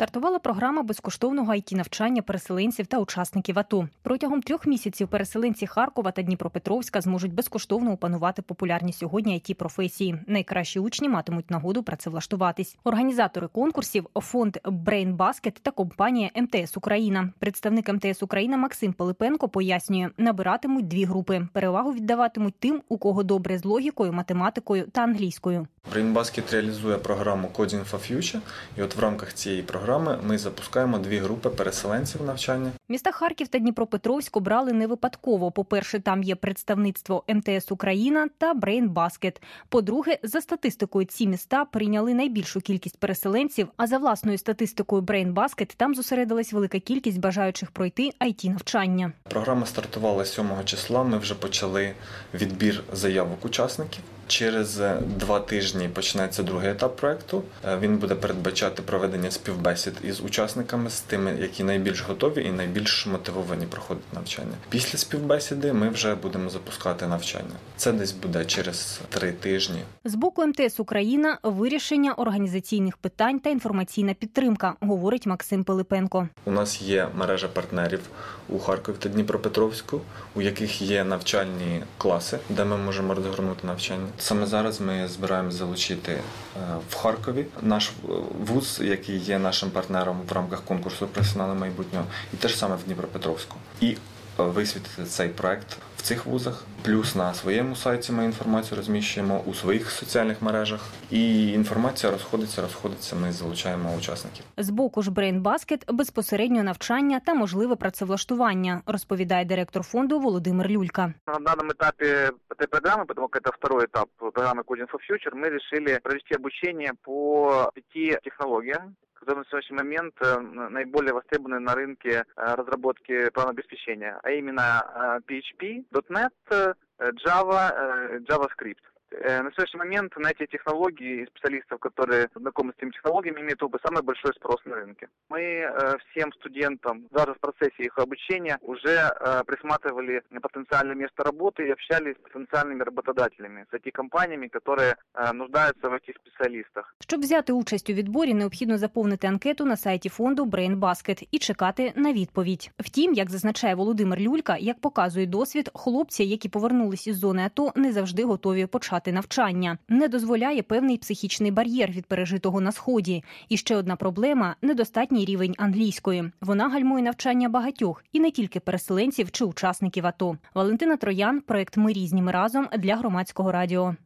Стартувала програма безкоштовного IT-навчання переселенців та учасників АТО. Протягом 3 місяців переселенці Харкова та Дніпропетровська зможуть безкоштовно опанувати популярні сьогодні IT-професії. Найкращі учні матимуть нагоду працевлаштуватись. Організатори конкурсів – фонд Brain Basket та компанія МТС Україна. Представник МТС Україна Максим Пилипенко пояснює, набиратимуть 2 групи. Перевагу віддаватимуть тим, у кого добре з логікою, математикою та англійською. Brain Basket реалізує програму Coding for Future, і от в рамках цієї програми ми запускаємо 2 групи переселенців навчання. Міста Харків та Дніпропетровськ обрали не випадково. По-перше, там є представництво МТС Україна та Brain Basket. По-друге, за статистикою ці міста прийняли найбільшу кількість переселенців, а за власною статистикою Brain Basket там зосередилась велика кількість бажаючих пройти IT-навчання. Програма стартувала 7 числа, ми вже почали відбір заявок учасників. Через 2 тижні почнеться другий етап проєкту. Він буде передбачати проведення співбесід із учасниками, з тими, які найбільш готові і найбільш мотивовані проходити навчання. Після співбесіди ми вже будемо запускати навчання. Це десь буде через 3 тижні. З боку МТС Україна вирішення організаційних питань та інформаційна підтримка, говорить Максим Пилипенко. У нас є мережа партнерів у Харкові та Дніпропетровську, у яких є навчальні класи, де ми можемо розгорнути навчання. Саме зараз ми збираємося залучити в Харкові наш вуз, який є нашим партнером в рамках конкурсу «Професіонали майбутнього», і те ж саме в Дніпропетровську. І висвітити цей проект в цих вузах. Плюс на своєму сайті ми інформацію розміщуємо у своїх соціальних мережах. І інформація розходиться, ми залучаємо учасників. З боку ж Brain Basket безпосередньо навчання та можливе працевлаштування, розповідає директор фонду Володимир Люлька. На данном этапе этой программы, потому что это второй этап программы Coding for Future, мы решили провести обучение по 5 технологиям, которые на сегодняшний момент наиболее востребованы на рынке разработки программного обеспечения, а именно PHP, .NET, Java, JavaScript. На сегодняшний момент на эти технологии и специалистов, которые знакомы с этими технологиями, имеют самый большой спрос на рынке. Мы всем студентам даже в процессе их обучения уже присматривали потенциальное место работы и общались с потенциальными работодателями, с IT-компаниями, которые нуждаются в этих специалистах. Щоб взяти участь у відборі, необхідно заповнити анкету на сайті фонду Brain Basket і чекати на відповідь. Втім, як зазначає Володимир Люлька, як показує досвід, хлопці, які повернулись із зони АТО, не завжди готові почати навчання. Не дозволяє певний психічний бар'єр від пережитого на Сході. І ще одна проблема – недостатній рівень англійської. Вона гальмує навчання багатьох, і не тільки переселенців чи учасників АТО. Валентина Троян, проект «Ми різні, ми разом» для Громадського радіо.